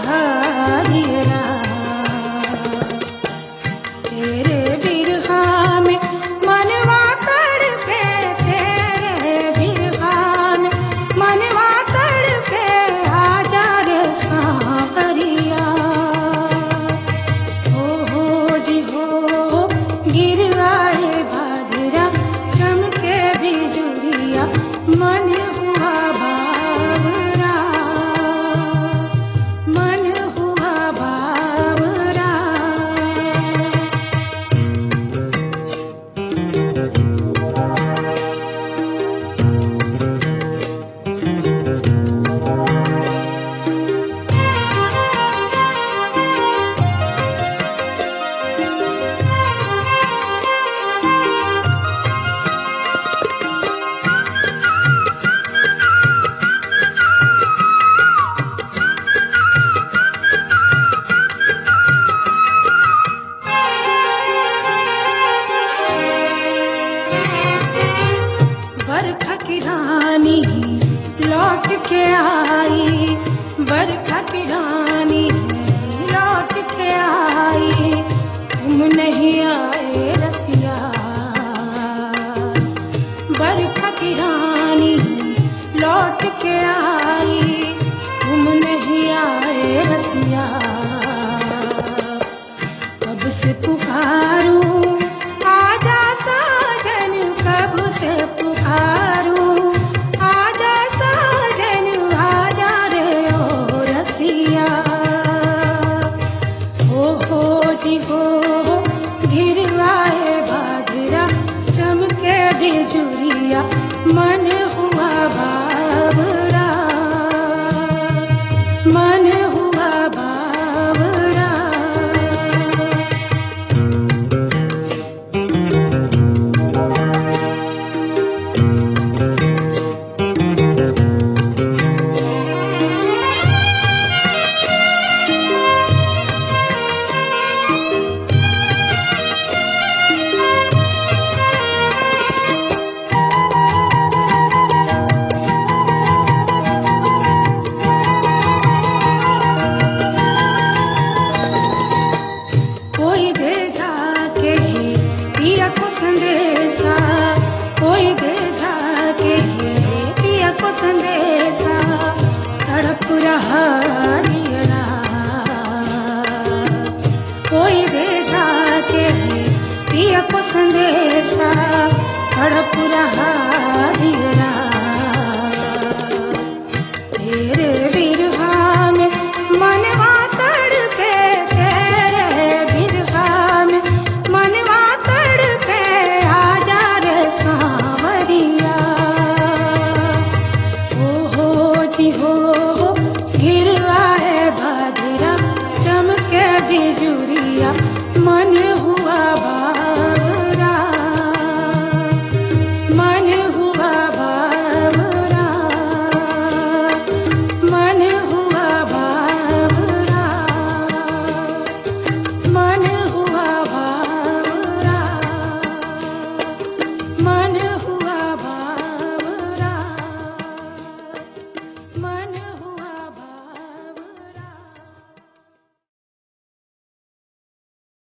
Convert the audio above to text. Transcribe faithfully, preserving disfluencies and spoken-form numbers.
हरियरा। तेरे बिरहा में मनवा तड़पे, तेरे बिरहा में मनवा तड़पे, आजा रे सांवरिया। हो हो जी हो, गिर आए भादरा, चमके बिजुरिया, मन हुआ बावरा, मन हुआ बावरा। बरखा की रानी लौट के आई, बरखा की रानी लौट के आई, तुम नहीं आए रसिया। बरखा की रानी लौट के आई, तुम नहीं आए रसिया। कब से पुकारूं आजा साजन, कब से पुकारूं आजा साजन, आजा रे ओ रसिया। हो हो जी हो, गिर आए भादरा, चमके बिजुरिया, मन हुआ बावरा, मन हुआ बावरा। कोई दे जाके पिया को संदेशा, कोई दे जाके पिया को संदेशा, तड़प रहा हरियरा। कोई दे जाके पिया को संदेशा, तड़प रहा हरियरा। तेरे बिरहा में मनवा तड़पे, तेरे बिरहा में मनवा तड़पे, आजा रे सांवरिया। हो हो जी हो, गिर आए भादरा, चमके बिजुरिया, मन